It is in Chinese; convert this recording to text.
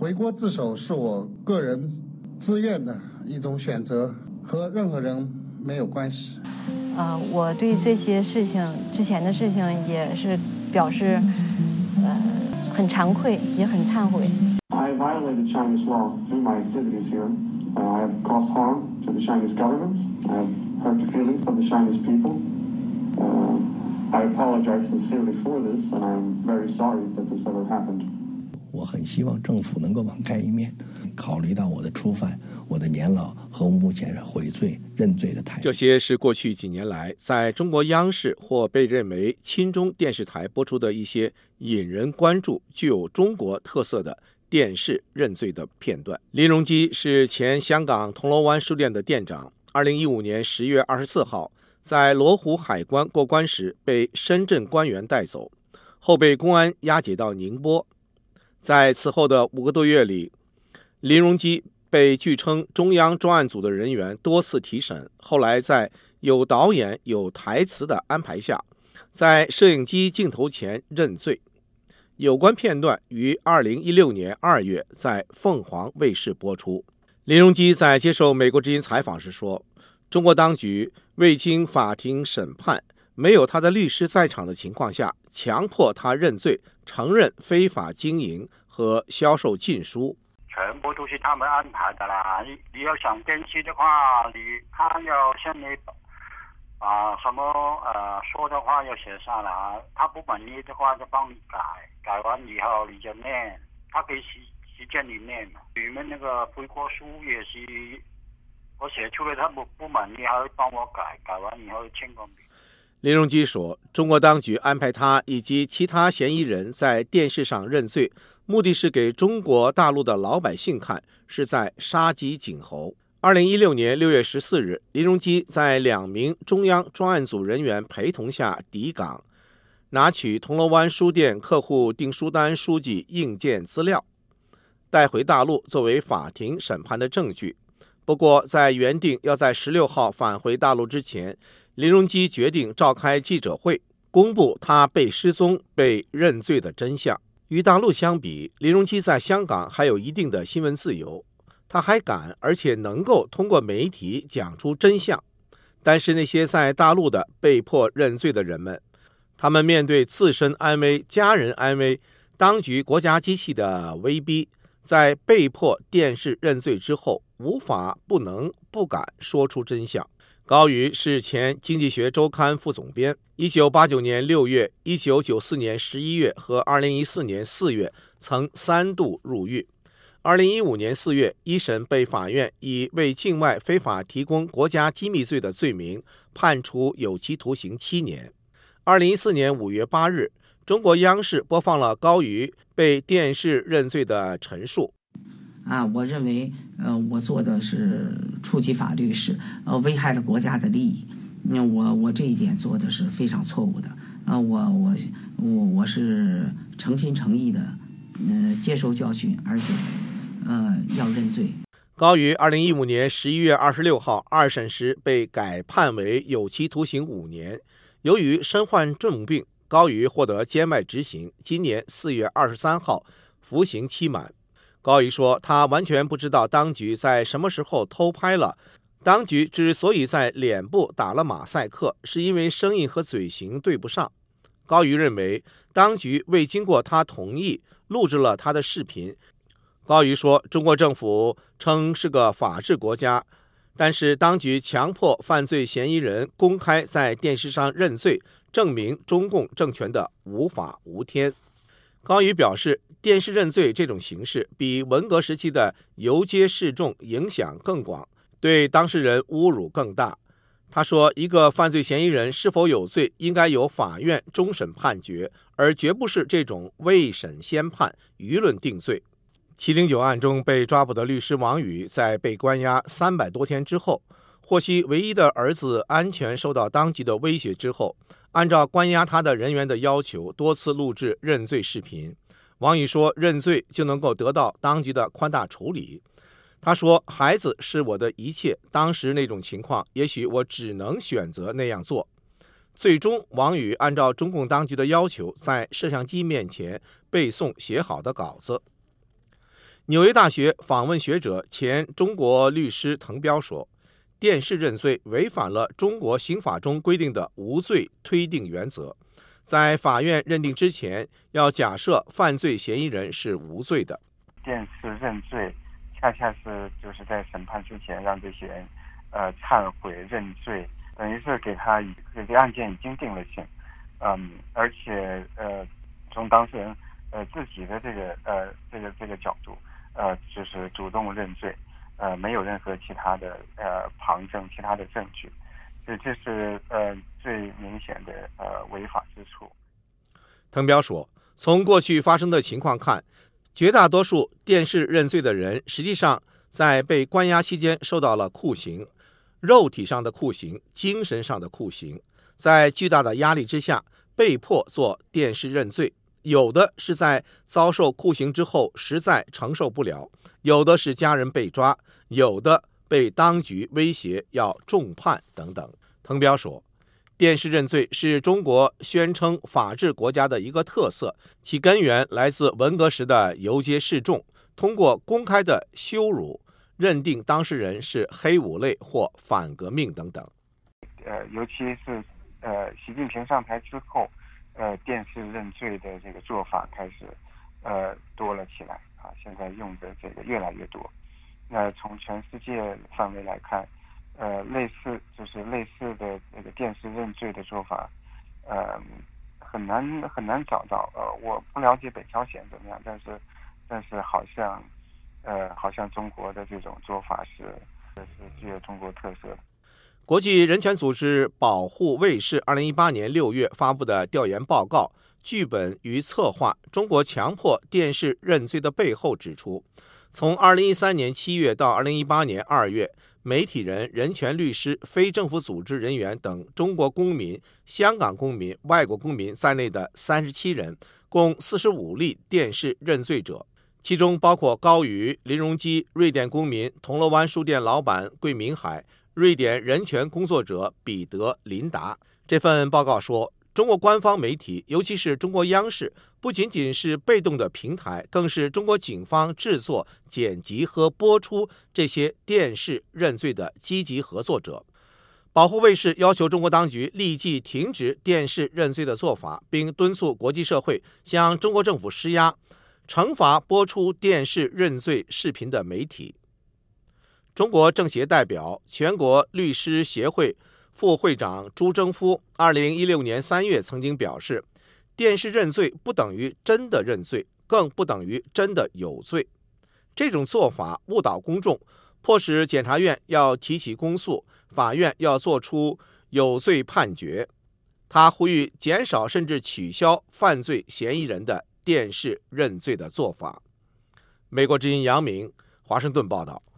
回国自首是我个人自愿的一种选择，和任何人没有关系。 我对这些事情之前的事情也是表示很惭愧，也很忏悔。 I violated Chinese law through my activities here. I have caused harm to the Chinese government. I have hurt the feelings of the Chinese people. I apologize sincerely for this, and I'm very sorry that this ever happened. 我很希望政府能够网开一面，考虑到我的初犯、我的年老和目前悔罪认罪的态度。 这些是过去几年来在中国央视或被认为亲中电视台播出的一些引人关注、具有中国特色的电视认罪的片段。林荣基是前香港铜锣湾书店的店长，2015年10月24号在罗湖海关过关时被深圳官员带走，后被公安押解到宁波。在此后的5个多月里，林荣基被据称中央专案组的人员多次提审，后来在有导演有台词的安排下，在摄影机镜头前认罪。有关片段于2016年2月在凤凰卫视播出。林荣基在接受美国之音采访时说，中国当局未经法庭审判，没有他的律师在场的情况下，强迫他认罪，承认非法经营和销售禁书。 全部都是他们安排的啦。你要上电视的话，他要向你什么说的话要写下来，他不满意的话就帮你改，改完以后你就念，他可以时间里念。你们那个回国书也是我写出来，他不满意还会帮我改，改完以后签个名。 林荣基说，中国当局安排他以及其他嫌疑人在电视上认罪，目的是给中国大陆的老百姓看，是在杀鸡儆猴。2016年6月14日，林荣基在2名中央专案组人员陪同下抵港，拿取铜锣湾书店客户订书单书籍硬件资料，带回大陆作为法庭审判的证据。不过，在原定要在16号返回大陆之前，林荣基决定召开记者会，公布他被失踪、被认罪的真相。与大陆相比，林荣基在香港还有一定的新闻自由，他还敢而且能够通过媒体讲出真相。但是那些在大陆的被迫认罪的人们，他们面对自身安危、家人安危、当局国家机器的威逼，在被迫电视认罪之后，无法、不能、不敢说出真相。高瑜是前《经济学周刊》副总编，1989年6月、1994年11月和2014年4月曾3度入狱。2015年4月，一审被法院以为境外非法提供国家机密罪的罪名判处有期徒刑7年。2014年5月8日，中国央视播放了高瑜被电视认罪的陈述。 我认为我做的是触及法律，是危害了国家的利益。我这一点做的是非常错误的。我是诚心诚意的接受教训，而且要认罪。 高瑜2015年11月26号二审时被改判为有期徒刑5年。由于身患重病，高瑜获得监外执行，今年4月23号服刑期满。高瑜说，他完全不知道当局在什么时候偷拍了。当局之所以在脸部打了马赛克，是因为声音和嘴型对不上。高瑜认为，当局未经过他同意录制了他的视频。高瑜说，中国政府称是个法治国家，但是当局强迫犯罪嫌疑人公开在电视上认罪，证明中共政权的无法无天。高瑜表示，电视认罪这种形式比文革时期的游街示众影响更广，对当事人侮辱更大。他说，一个犯罪嫌疑人是否有罪，应该由法院终审判决，而绝不是这种未审先判、舆论定罪。709案中被抓捕的律师王宇，在被关押300多天之后，获悉唯一的儿子安全受到当局的威胁之后，按照关押他的人员的要求，多次录制认罪视频。王宇说，认罪就能够得到当局的宽大处理。他说，孩子是我的一切，当时那种情况，也许我只能选择那样做。最终，王宇按照中共当局的要求，在摄像机面前背诵写好的稿子。 纽约大学访问学者、前中国律师滕彪说，电视认罪违反了中国刑法中规定的无罪推定原则，在法院认定之前，要假设犯罪嫌疑人是无罪的。 电视认罪，恰恰是就是在审判之前让这些人忏悔认罪，等于是给这个案件已经定了性，而且从当事人自己的这个角度，就是主动认罪，没有任何其他的旁证、其他的证据，所以这是最明显的违法之处。 滕彪说，从过去发生的情况看，绝大多数电视认罪的人实际上在被关押期间受到了酷刑，肉体上的酷刑、精神上的酷刑，在巨大的压力之下被迫做电视认罪，有的是在遭受酷刑之后实在承受不了，有的是家人被抓，有的被当局威胁要重判等等。滕彪说，电视认罪是中国宣称法治国家的一个特色，其根源来自文革时的游街示众，通过公开的羞辱认定当事人是黑五类或反革命等等。 尤其是习近平上台之后，电视认罪的这个做法开始多了起来啊，现在用的这个越来越多。从全世界范围来看，类似的这个电视认罪的做法，很难找到。我不了解北朝鲜怎么样，但是好像中国的这种做法是具有中国特色的。 国际人权组织保护卫士2018年6月发布的调研报告《剧本与策划：中国强迫电视认罪的背后》指出，从2013年7月到2018年2月，媒体人、人权律师、非政府组织人员等中国公民、香港公民、外国公民在内的37人，共45例电视认罪者，其中包括高瑜、林荣基、瑞典公民、铜锣湾书店老板桂明海、瑞典人权工作者彼得·林达。这份报告说，中国官方媒体，尤其是中国央视，不仅仅是被动的平台，更是中国警方制作、剪辑和播出这些电视认罪的积极合作者。保护卫士要求中国当局立即停止电视认罪的做法，并敦促国际社会向中国政府施压，惩罚播出电视认罪视频的媒体。中国政协代表、全国律师协会副会长朱征夫2016年3月曾经表示，电视认罪不等于真的认罪，更不等于真的有罪。这种做法误导公众，迫使检察院要提起公诉，法院要做出有罪判决。他呼吁减少甚至取消犯罪嫌疑人的电视认罪的做法。美国之音杨明华盛顿报道。